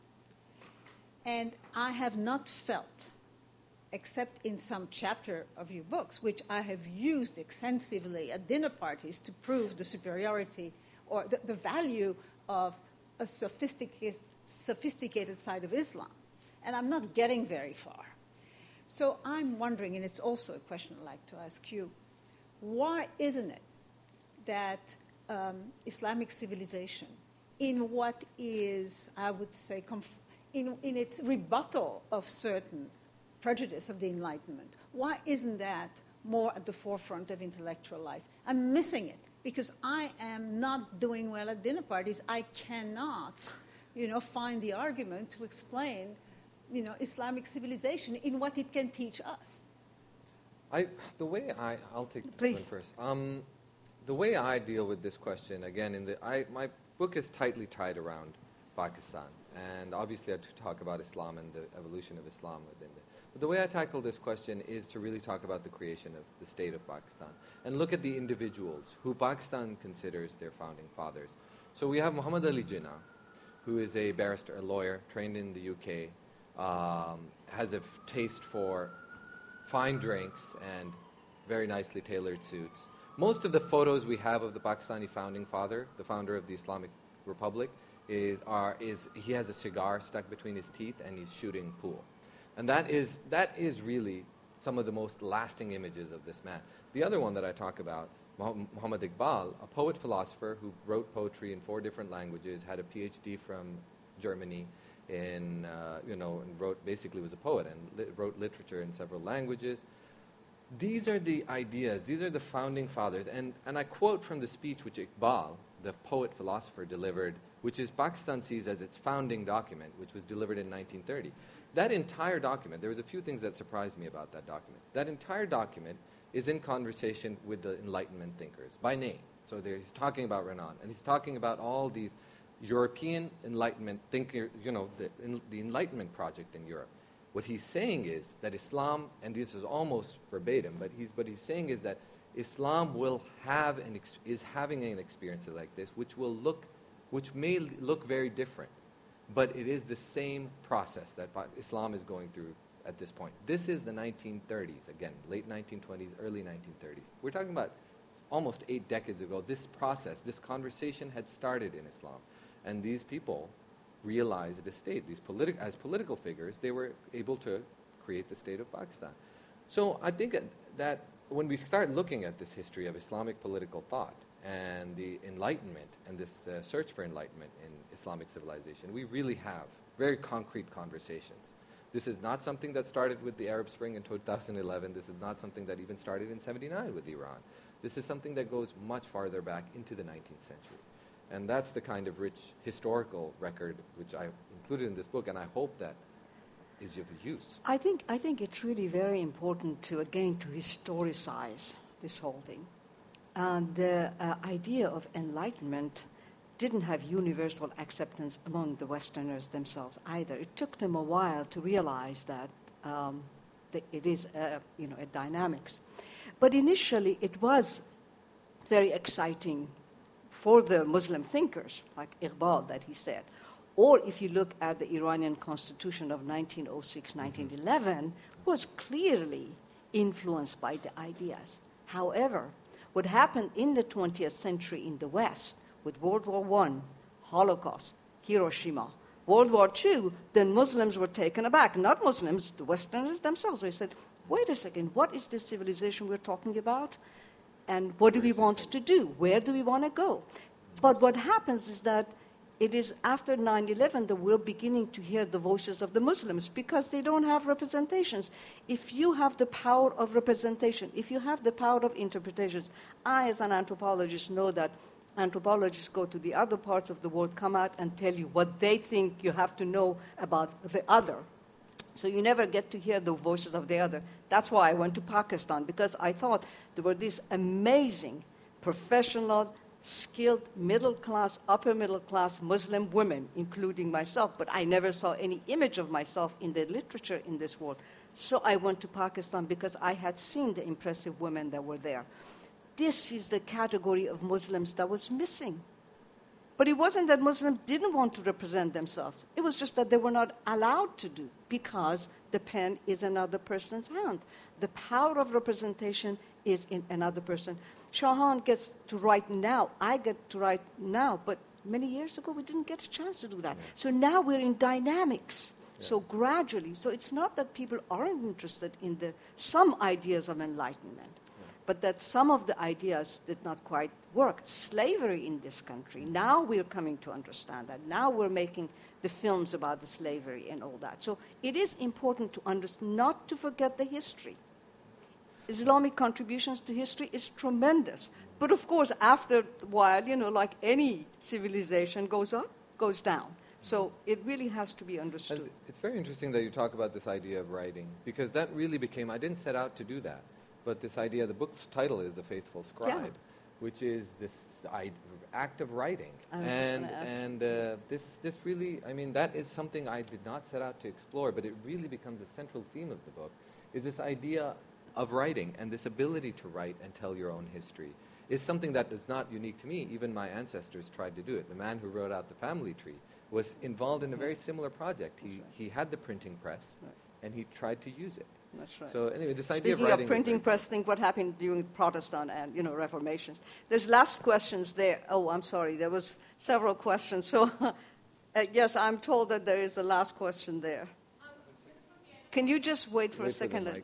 And I have not felt, except in some chapter of your books, which I have used extensively at dinner parties to prove the superiority or the value of a sophisticated side of Islam. And I'm not getting very far. So I'm wondering, and it's also a question I'd like to ask you, why isn't it that Islamic civilization, in what is, I would say, in its rebuttal of certain prejudice of the Enlightenment, why isn't that more at the forefront of intellectual life? I'm missing it because I am not doing well at dinner parties. I cannot, find the argument to explain, Islamic civilization in what it can teach us. I'll take this Please. one first. The way I deal with this question, again, my book is tightly tied around Pakistan, and obviously I talk about Islam and the evolution of Islam within it. But the way I tackle this question is to really talk about the creation of the state of Pakistan and look at the individuals who Pakistan considers their founding fathers. So we have Muhammad Ali Jinnah, who is a barrister, a lawyer, trained in the UK, has a taste for fine drinks and very nicely tailored suits. Most of the photos we have of the Pakistani founding father, the founder of the Islamic Republic, he has a cigar stuck between his teeth and he's shooting pool. And that is really some of the most lasting images of this man. The other one that I talk about, Muhammad Iqbal, a poet-philosopher who wrote poetry in 4 different languages, had a PhD from Germany, and basically was a poet and wrote literature in several languages. These are the ideas, these are the founding fathers. And I quote from the speech which Iqbal the poet-philosopher delivered, which is Pakistan sees as its founding document, which was delivered in 1930. That entire document, there was a few things that surprised me about that document. That entire document is in conversation with the Enlightenment thinkers by name. So he's talking about Renan, and he's talking about all these European Enlightenment thinkers, the Enlightenment project in Europe. What he's saying is that Islam, and this is almost verbatim, but he's saying is that Islam will have is having an experience like this, which may look very different, but it is the same process that Islam is going through at this point. This is the 1930s, again, late 1920s, early 1930s. We're talking about almost 8 decades ago. This process, this conversation had started in Islam, and these people realized a state. As political figures, they were able to create the state of Pakistan. So I think that when we start looking at this history of Islamic political thought and the Enlightenment and this search for enlightenment in Islamic civilization, we really have very concrete conversations. This is not something that started with the Arab Spring in 2011. This is not something that even started in 79 with Iran. This is something that goes much farther back into the 19th century. And that's the kind of rich historical record which I included in this book, and I hope that is of use. I think it's really very important to historicize this whole thing. And the idea of enlightenment didn't have universal acceptance among the Westerners themselves either. It took them a while to realize that it is a dynamics. But initially it was very exciting for the Muslim thinkers, like Iqbal that he said. Or if you look at the Iranian constitution of 1906, 1911, was clearly influenced by the ideas. However, what happened in the 20th century in the West with World War I, Holocaust, Hiroshima, World War II, then Muslims were taken aback. Not Muslims, the Westerners themselves. They said, wait a second, what is this civilization we're talking about? And what do we want to do? Where do we want to go? But what happens is that it is after 9/11 that we're beginning to hear the voices of the Muslims because they don't have representations. If you have the power of representation, if you have the power of interpretations, I as an anthropologist know that anthropologists go to the other parts of the world, come out and tell you what they think you have to know about the other. So you never get to hear the voices of the other. That's why I went to Pakistan, because I thought there were these amazing, professional, skilled, middle-class, upper-middle-class Muslim women, including myself, but I never saw any image of myself in the literature in this world. So I went to Pakistan because I had seen the impressive women that were there. This is the category of Muslims that was missing. But it wasn't that Muslims didn't want to represent themselves. It was just that they were not allowed to do because the pen is another person's hand. The power of representation is in another person. Shahan gets to write now. I get to write now. But many years ago, we didn't get a chance to do that. Yeah. So now we're in dynamics. Yeah. So gradually. So it's not that people aren't interested in some ideas of enlightenment, but that some of the ideas did not quite work. Slavery in this country, now we're coming to understand that. Now we're making the films about the slavery and all that. So it is important to understand, not to forget the history. Islamic contributions to history is tremendous. But of course, after a while, like any civilization goes up, goes down. So it really has to be understood. It's very interesting that you talk about this idea of writing, because that really became, I didn't set out to do that, but this idea, the book's title is The Faithful Scribe, which is this act of writing. This really, that is something I did not set out to explore, but it really becomes a central theme of the book, is this idea of writing, and this ability to write and tell your own history is something that is not unique to me. Even my ancestors tried to do it. The man who wrote out the family tree was involved in a very similar project. He had the printing press, and he tried to use it. That's right. So anyway, this idea of writing... Speaking of printing press, think what happened during Protestant and, Reformations. There's last questions there. Oh, I'm sorry. There was several questions. So, yes, I'm told that there is a last question there. Can you just wait for a second?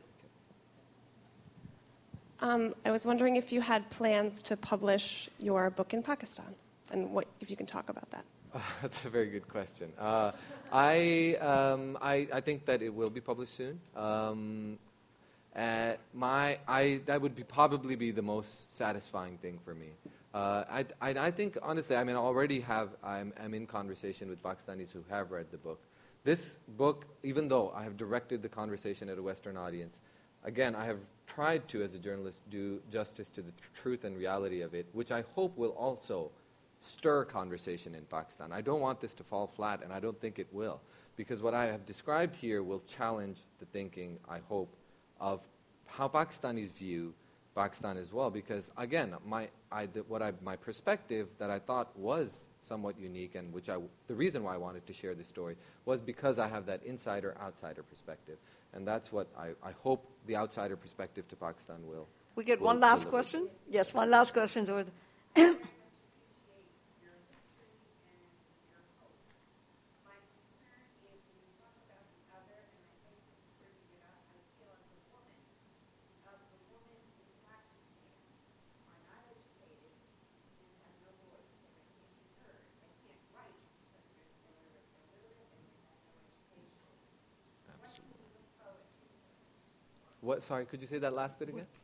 I was wondering if you had plans to publish your book in Pakistan, and if you can talk about that. That's a very good question. I think that it will be published soon. That would probably be the most satisfying thing for me. I think, honestly, I mean, I'm in conversation with Pakistanis who have read the book. This book, even though I have directed the conversation at a Western audience, again, I have tried to, as a journalist, do justice to the truth and reality of it, which I hope will also stir conversation in Pakistan. I don't want this to fall flat, and I don't think it will, because what I have described here will challenge the thinking, I hope, of how Pakistanis view Pakistan as well, because again, my perspective that I thought was somewhat unique, and the reason why I wanted to share this story was because I have that insider-outsider perspective, and that's what I hope the outsider perspective to Pakistan will. We get one last question. Yes, one last question. What? Sorry, could you say that last bit again?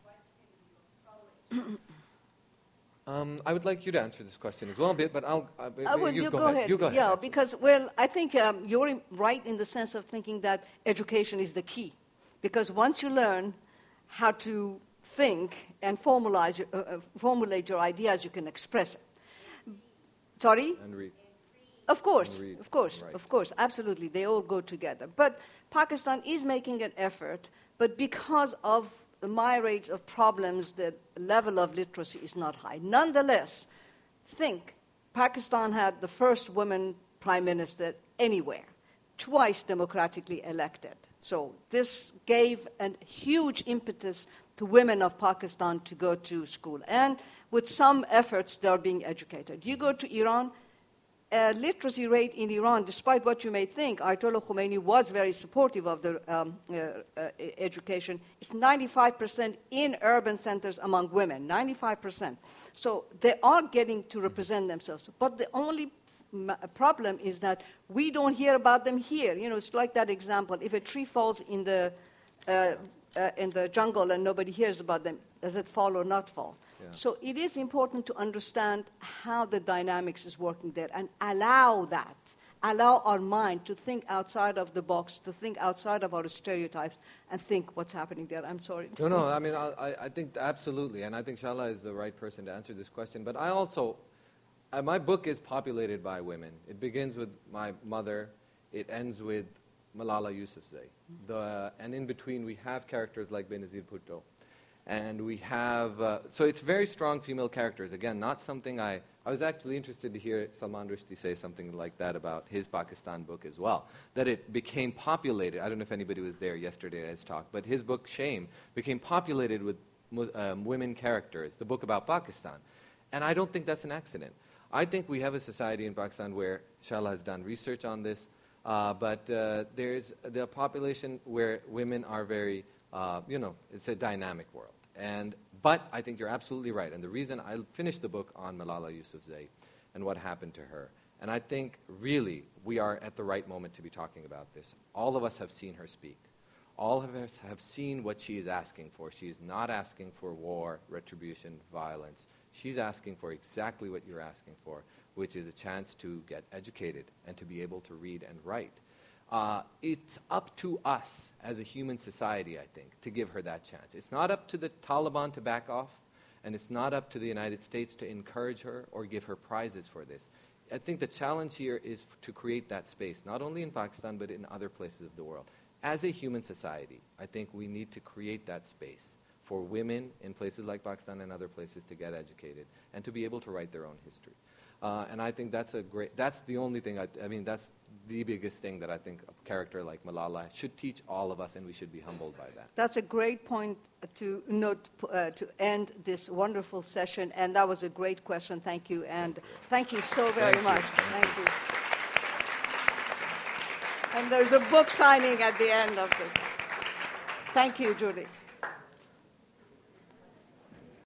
I would like you to answer this question as well a bit, but you go ahead. You go ahead. Yeah, because, well, I think you're right in the sense of thinking that education is the key. Because once you learn how to think and formulate your ideas, you can express it. Sorry? And read. Of course, And read. of course, Right. of course, absolutely. They all go together. But Pakistan is making an effort, but because of the myriad of problems, the level of literacy is not high. Nonetheless, think, Pakistan had the first woman prime minister anywhere, twice democratically elected. So this gave a huge impetus to women of Pakistan to go to school. And with some efforts, they're being educated. You go to Iran, literacy rate in Iran, despite what you may think, Ayatollah Khomeini was very supportive of the education. It's 95% in urban centers among women, 95%. So they are getting to represent themselves. But the only problem is that we don't hear about them here. You know, it's like that example. If a tree falls in the jungle and nobody hears about them, does it fall or not fall? Yeah. So it is important to understand how the dynamics is working there and allow our mind to think outside of the box, to think outside of our stereotypes and think what's happening there. I'm sorry. No, I mean, I think absolutely, and I think Shala is the right person to answer this question. But I also, my book is populated by women. It begins with my mother. It ends with Malala Yousafzai. And in between, we have characters like Benazir Bhutto. And we have, so it's very strong female characters. Again, not something I was actually interested to hear Salman Rushdie say something like that about his Pakistan book as well, that it became populated. I don't know if anybody was there yesterday at his talk, but his book, Shame, became populated with women characters, the book about Pakistan. And I don't think that's an accident. I think we have a society in Pakistan where Shala has done research on this, but there's the population where women are very, it's a dynamic world. But I think you're absolutely right. And the reason I finished the book on Malala Yousafzai and what happened to her, and I think really we are at the right moment to be talking about this. All of us have seen her speak. All of us have seen what she is asking for. She is not asking for war, retribution, violence. She's asking for exactly what you're asking for, which is a chance to get educated and to be able to read and write. It's up to us as a human society, I think, to give her that chance. It's not up to the Taliban to back off, and it's not up to the United States to encourage her or give her prizes for this. I think the challenge here is to create that space, not only in Pakistan, but in other places of the world. As a human society, I think we need to create that space for women in places like Pakistan and other places to get educated and to be able to write their own history. And I think that's the only thing, that's the biggest thing that I think a character like Malala should teach all of us, and we should be humbled by that. That's a great point to note to end this wonderful session, and that was a great question. Thank you, and thank you so very much. Thank you. And there's a book signing at the end of it. Thank you, Julie.